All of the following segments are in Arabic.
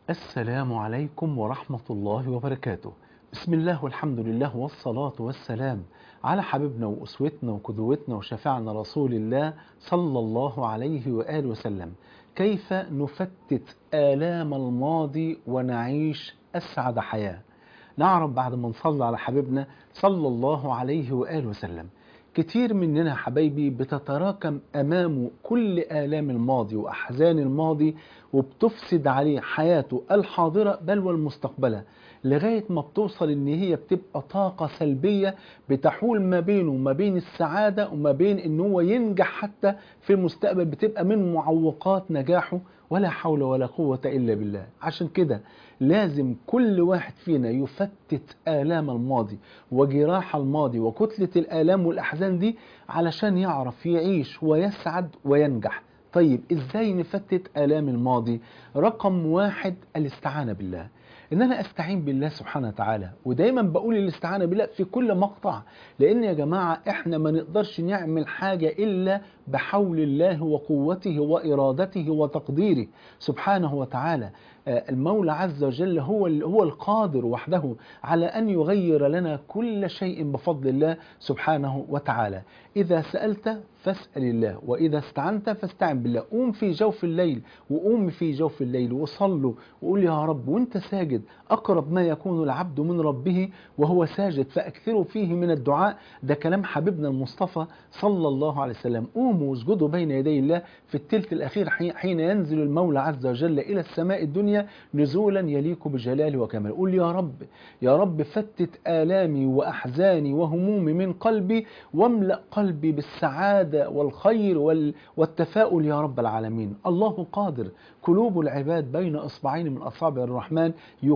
السلام عليكم ورحمة الله وبركاته. بسم الله والحمد لله والصلاة والسلام على حبيبنا وأسوتنا وقدوتنا وشفيعنا رسول الله صلى الله عليه وآله وسلم. كيف نفتت آلام الماضي ونعيش أسعد حياة؟ نعرف بعد ما نصلي على حبيبنا صلى الله عليه وآله وسلم. كتير مننا يا حبايبي بتتراكم أمامه كل آلام الماضي وأحزان الماضي، وبتفسد عليه حياته الحاضرة بل والمستقبلة، لغاية ما بتوصل إن هي بتبقى طاقة سلبية بتحول ما بينه وما بين السعادة وما بين إن هو ينجح حتى في المستقبل، بتبقى من معوقات نجاحه. ولا حول ولا قوة إلا بالله. عشان كده لازم كل واحد فينا يفتت آلام الماضي وجراح الماضي وكتلة الآلام والأحزان دي علشان يعرف يعيش ويسعد وينجح. طيب إزاي نفتت آلام الماضي؟ رقم واحد الاستعانة بالله، إن أنا أستعين بالله سبحانه وتعالى. ودايما بقول الاستعانة بالله في كل مقطع، لأن يا جماعة إحنا ما نقدرش نعمل حاجة إلا بحول الله وقوته وإرادته وتقديره سبحانه وتعالى. المولى عز وجل هو القادر وحده على أن يغير لنا كل شيء بفضل الله سبحانه وتعالى. إذا سألت فاسأل الله، وإذا استعنت فاستعن بالله. قوم في جوف الليل وقوم في جوف الليل وصلوا وقول يا رب وانت ساجد، أقرب ما يكون العبد من ربه وهو ساجد فأكثروا فيه من الدعاء. ده كلام حبيبنا المصطفى صلى الله عليه وسلم. قوموا واسجدوا بين يدي الله في الثلث الأخير حين ينزل المولى عز وجل إلى السماء الدنيا نزولا يليق بجلاله وكماله. قول يا رب، يا رب فتت آلامي وأحزاني وهمومي من قلبي، واملأ قلبي بالسعادة والخير والتفاؤل يا رب العالمين. الله قادر، قلوب العباد بين إصبعين من أصابع الرحمن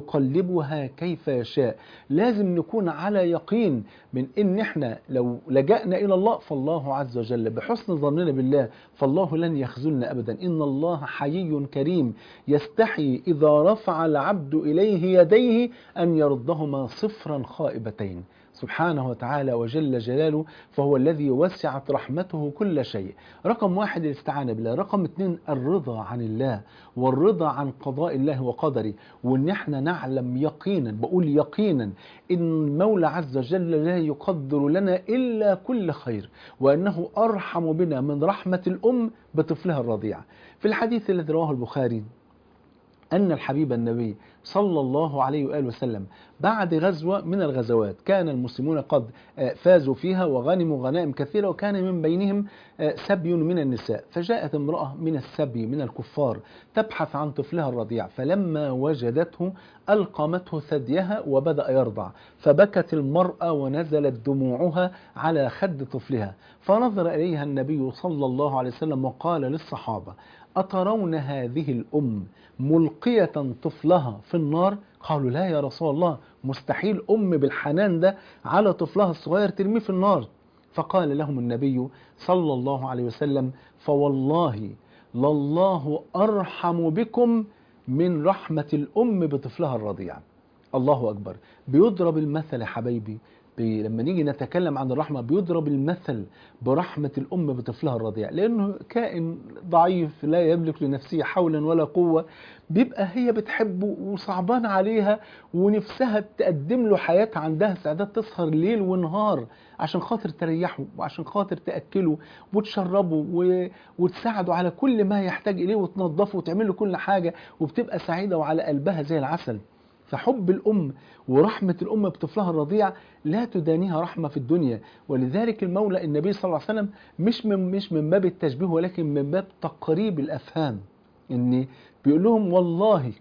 يقلبها كيف يشاء. لازم نكون على يقين من إن إحنا لو لجأنا إلى الله فالله عز وجل بحسن ظننا بالله فالله لن يخذلنا أبدا. إن الله حيي كريم يستحي إذا رفع العبد إليه يديه أن يردهما صفرا خائبتين سبحانه وتعالى وجل جلاله، فهو الذي وسعت رحمته كل شيء. رقم واحد الاستعانة بالله. رقم اتنين الرضا عن الله والرضا عن قضاء الله وقدره، وان احنا نعلم يقينا، بقول يقينا، ان المولى عز وجل لا يقدر لنا الا كل خير، وانه ارحم بنا من رحمة الام بطفلها الرضيع. في الحديث الذي رواه البخاري أن الحبيب النبي صلى الله عليه وآله وسلم بعد غزوة من الغزوات كان المسلمون قد فازوا فيها وغنموا غنائم كثيرة، وكان من بينهم سبي من النساء. فجاءت امرأة من السبي من الكفار تبحث عن طفلها الرضيع، فلما وجدته ألقمته ثديها وبدأ يرضع، فبكت المرأة ونزلت دموعها على خد طفلها. فنظر إليها النبي صلى الله عليه وسلم وقال للصحابة: أترون هذه الأم ملقية طفلها في النار؟ قالوا: لا يا رسول الله، مستحيل أم بالحنان ده على طفلها الصغير ترميه في النار. فقال لهم النبي صلى الله عليه وسلم: فوالله لله أرحم بكم من رحمة الأم بطفلها الرضيع. الله أكبر. بيضرب المثل يا حبايبي، لما نيجي نتكلم عن الرحمة بيضرب المثل برحمة الأم بطفلها الرضيع، لأنه كائن ضعيف لا يملك لنفسه حولا ولا قوة، بيبقى هي بتحبه وصعبان عليها ونفسها تقدم له حياتها، عندها استعداد تسهر ليل ونهار عشان خاطر تريحه وعشان خاطر تأكله وتشربه وتساعده على كل ما يحتاج إليه وتنظفه وتعمل له كل حاجة، وبتبقى سعيدة وعلى قلبها زي العسل. فحب الأم ورحمة الأم بطفلها الرضيع لا تدانيها رحمة في الدنيا. ولذلك المولى النبي صلى الله عليه وسلم مش من باب التشبيه، ولكن من باب تقريب الأفهام، إن بيقول لهم: والله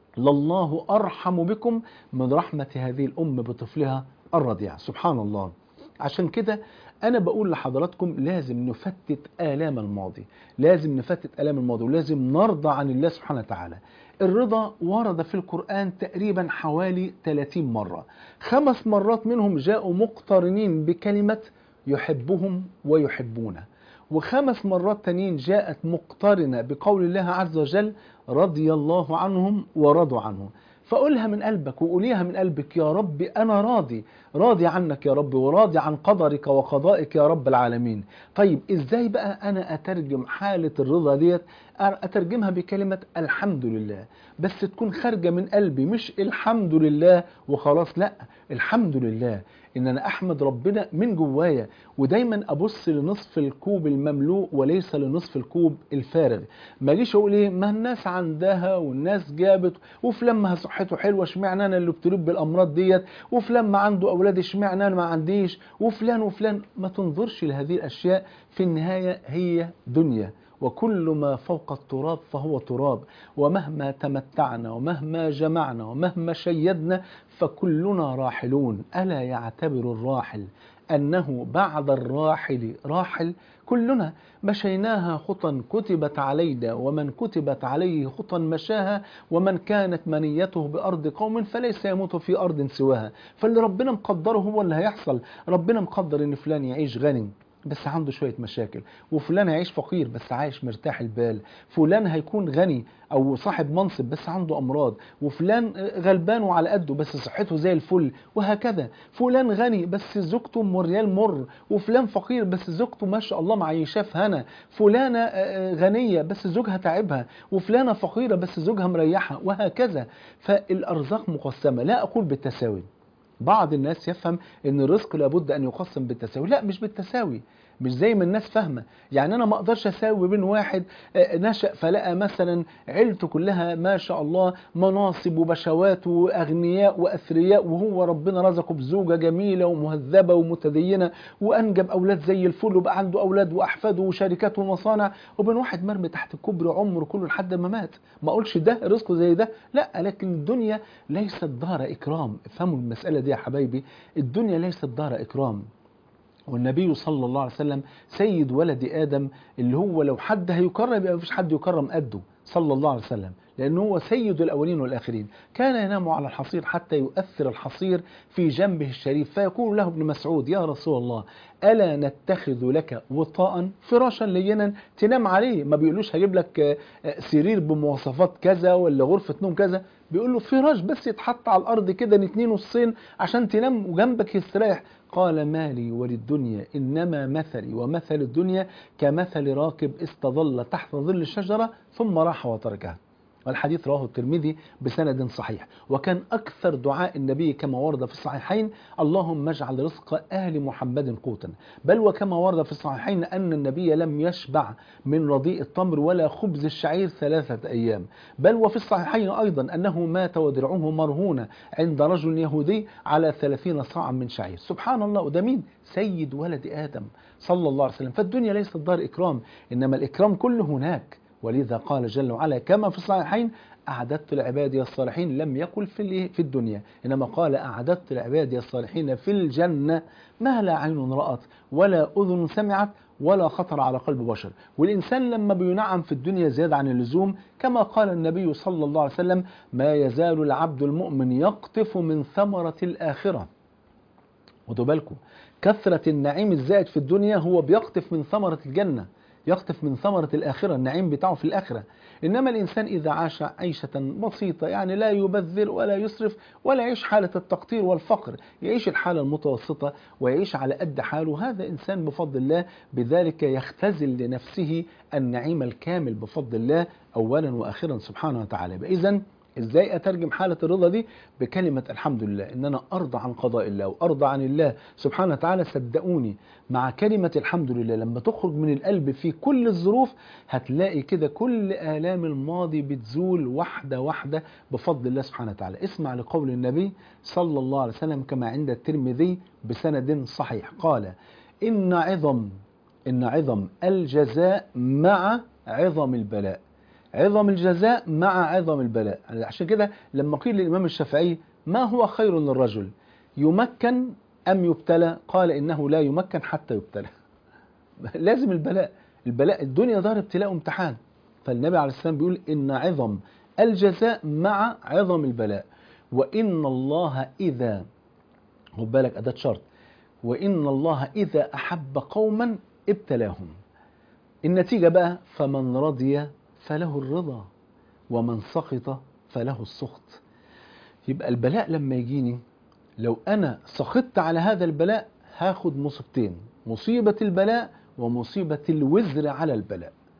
لله أرحم بكم من رحمة هذه الأم بطفلها الرضيع. سبحان الله. عشان كده أنا بقول لحضراتكم لازم نفتت آلام الماضي، لازم نفتت آلام الماضي، ولازم نرضى عن الله سبحانه وتعالى. الرضا ورد في القرآن تقريبا حوالي 30 مرة، 5 مرات منهم جاءوا مقترنين بكلمة يحبهم ويحبونه، و5 مرات تانيين جاءت مقترنة بقول الله عز وجل: رضي الله عنهم ورضوا عنه. فقولها من قلبك وقوليها من قلبك: يا رب أنا راضي عنك يا رب، وراضي عن قدرك وقضائك يا رب العالمين. طيب إزاي بقى أنا أترجم حالة الرضا ديت أترجمها بكلمة الحمد لله، بس تكون خارجة من قلبي، مش الحمد لله وخلاص، لا، الحمد لله إن أنا أحمد ربنا من جوايا، ودايما أبص لنصف الكوب المملوء وليس لنصف الكوب الفارغ. ما جيش أقول إيه ما الناس عندها والناس جابت، وفلان ما صحته حلوة اشمعنى أنا اللي ابتليت بالأمراض ديت، وفلان ما عنده أولاد اشمعنى أنا ما عنديش، وفلان وفلان. ما تنظرش لهذه الأشياء، في النهاية هي دنيا، وكل ما فوق التراب فهو تراب، ومهما تمتعنا ومهما جمعنا ومهما شيدنا فكلنا راحلون. ألا يعتبر الراحل أنه بعد الراحل راحل؟ كلنا مشيناها خطا كتبت علينا، ومن كتبت عليه خطا مشاها، ومن كانت منيته بأرض قوم فليس يموت في أرض سواها. فاللي ربنا مقدره هو اللي هيحصل. ربنا مقدر إن فلان يعيش غني بس عنده شوية مشاكل، وفلان هيعيش فقير بس عايش مرتاح البال، فلان هيكون غني أو صاحب منصب بس عنده أمراض، وفلان غلبان وعلى قده بس صحته زي الفل، وهكذا. فلان غني بس زوجته مريال مر، وفلان فقير بس زوجته ما شاء الله معيشاه في هنا، فلانة غنية بس زوجها تعبها، وفلانة فقيرة بس زوجها مريحها، وهكذا. فالأرزاق مقسمة، لا أقول بالتساوي. بعض الناس يفهم ان الرزق لابد ان يقسم بالتساوي، لا مش بالتساوي، مش زي ما الناس فاهمه. يعني انا ما اقدرش اساوي بين واحد نشأ فلقى مثلا عيلته كلها ما شاء الله مناصب وبشوات واغنياء واثرياء، وهو ربنا رزقه بزوجه جميله ومهذبه ومتدينه وانجب اولاد زي الفل، وبقى عنده اولاد واحفاد وشركات ومصانع، وبين واحد مرمي تحت كوبري عمره كله لحد ما مات. ما اقولش ده رزقه زي ده، لا، لكن الدنيا ليست دار اكرام. افهموا المساله دي يا حبايبي، الدنيا ليست دار اكرام. والنبي صلى الله عليه وسلم سيد ولد آدم، اللي هو لو حد هيكرم يبقى مفيش حد يكرم قده، صلى الله عليه وسلم، لأنه هو سيد الأولين والآخرين. كان ينام على الحصير حتى يؤثر الحصير في جنبه الشريف، فيقول له ابن مسعود يا رسول الله ألا نتخذ لك وطاء فراشا لينا تنام عليه؟ ما بيقولوش هجيب لك سرير بمواصفات كذا ولا غرفة نوم كذا، بيقول له فراش بس يتحط على الأرض كده نتنين نصين عشان تنام وجنبك يستريح. قال مالي وللدنيا إنما مثلي ومثل الدنيا كمثل راكب استظل تحت ظل الشجرة ثم راح وتركها. والحديث رواه الترمذي بسند صحيح. وكان أكثر دعاء النبي كما ورد في الصحيحين اللهم اجعل رزق آل محمد قوتا، بل وكما ورد في الصحيحين أن النبي لم يشبع من رديء التمر ولا خبز الشعير 3 أيام، بل وفي الصحيحين أيضا أنه مات ودرعه مرهونة عند رجل يهودي على 30 صاعا من شعير. سبحان الله، وده مين؟ سيد ولد آدم صلى الله عليه وسلم. فالدنيا ليست دار إكرام، إنما الإكرام كله هناك. ولذا قال جل وعلا كما في الصحيحين أعددت لعبادي الصالحين، لم يقل في الدنيا، إنما قال أعددت لعبادي الصالحين في الجنة ما لا عين رأت ولا أذن سمعت ولا خطر على قلب بشر. والإنسان لما بينعم في الدنيا زيادة عن اللزوم، كما قال النبي صلى الله عليه وسلم ما يزال العبد المؤمن يقطف من ثمرة الآخرة. خدوا بالكم، كثرة النعيم الزائد في الدنيا هو بيقطف من ثمرة الجنة، يقطف من ثمرة الآخرة، النعيم بتاعه في الآخرة. إنما الإنسان إذا عاش عيشة بسيطة، يعني لا يبذر ولا يسرف ولا يعيش حالة التقطير والفقر، يعيش الحالة المتوسطة ويعيش على قد حاله، هذا إنسان بفضل الله بذلك يختزل لنفسه النعيم الكامل بفضل الله أولا وآخرا سبحانه وتعالى. إذن ازاي اترجم حالة الرضا دي؟ بكلمة الحمد لله، ان انا ارضى عن قضاء الله وارضى عن الله سبحانه وتعالى. صدقوني مع كلمة الحمد لله لما تخرج من القلب في كل الظروف هتلاقي كده كل آلام الماضي بتزول واحدة واحدة بفضل الله سبحانه وتعالى. اسمع لقول النبي صلى الله عليه وسلم كما عند الترمذي بسند صحيح، قال إن عظم الجزاء مع عظم البلاء، عظم الجزاء مع عظم البلاء. عشان كده لما قيل للإمام الشافعي ما هو خير للرجل يمكن أم يبتلى؟ قال إنه لا يمكن حتى يبتلى. لازم البلاء الدنيا دار ابتلاء وامتحان. فالنبي عليه السلام بيقول إن عظم الجزاء مع عظم البلاء، وإن الله إذا، خد بالك أداة شرط، وإن الله إذا أحب قوما ابتلاهم. النتيجة بقى فمن رضي فله الرضا ومن سخط فله السخط. يبقى البلاء لما يجيني لو أنا سخطت على هذا البلاء هاخد مصيبتين، مصيبة البلاء ومصيبة الوزر على البلاء.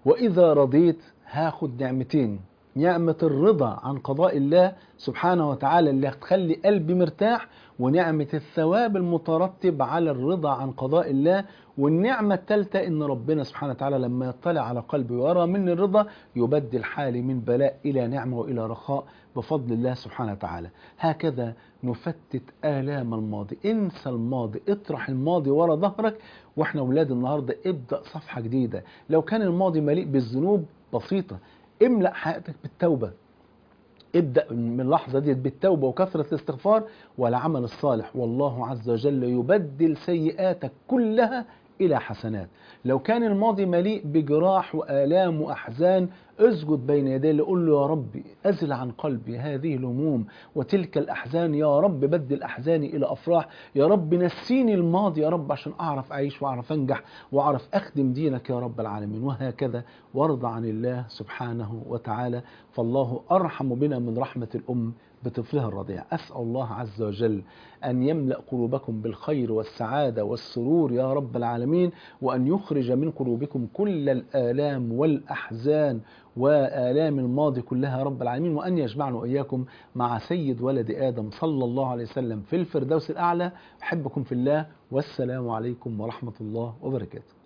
وإذا رضيت هاخد نعمتين، نعمة الرضا عن قضاء الله سبحانه وتعالى اللي هتخلي قلبي مرتاح، ونعمة الثواب المترتب على الرضا عن قضاء الله. والنعمة الثالثة إن ربنا سبحانه وتعالى لما يطلع على قلبي ويرى مني الرضا يبدل حالي من بلاء إلى نعمة وإلى رخاء بفضل الله سبحانه وتعالى. هكذا نفتت آلام الماضي. انسى الماضي، اطرح الماضي ورا ظهرك، واحنا ولاد النهاردة ابدأ صفحة جديدة. لو كان الماضي مليء بالذنوب بسيطة، املأ حياتك بالتوبة. ابدأ من اللحظة دي بالتوبة وكثرة الاستغفار والعمل الصالح، والله عز وجل يبدل سيئاتك كلها إلى حسنات. لو كان الماضي مليء بجراح وآلام وأحزان، اسجد بين يديه اللي قول له يا ربي أزل عن قلبي هذه الهموم وتلك الأحزان، يا رب بدل أحزاني إلى أفراح، يا رب نسيني الماضي يا رب عشان أعرف أعيش وأعرف أنجح وأعرف أخدم دينك يا رب العالمين. وهكذا وارضى عن الله سبحانه وتعالى، فالله أرحم بنا من رحمة الأم بطفلها الرضيع. أسأل الله عز وجل أن يملأ قلوبكم بالخير والسعادة والسرور يا رب العالمين، وأن يخرج من قلوبكم كل الآلام والأحزان وآلام الماضي كلها يا رب العالمين، وأن يجمعنا وإياكم مع سيد ولد آدم صلى الله عليه وسلم في الفردوس الأعلى. أحبكم في الله، والسلام عليكم ورحمة الله وبركاته.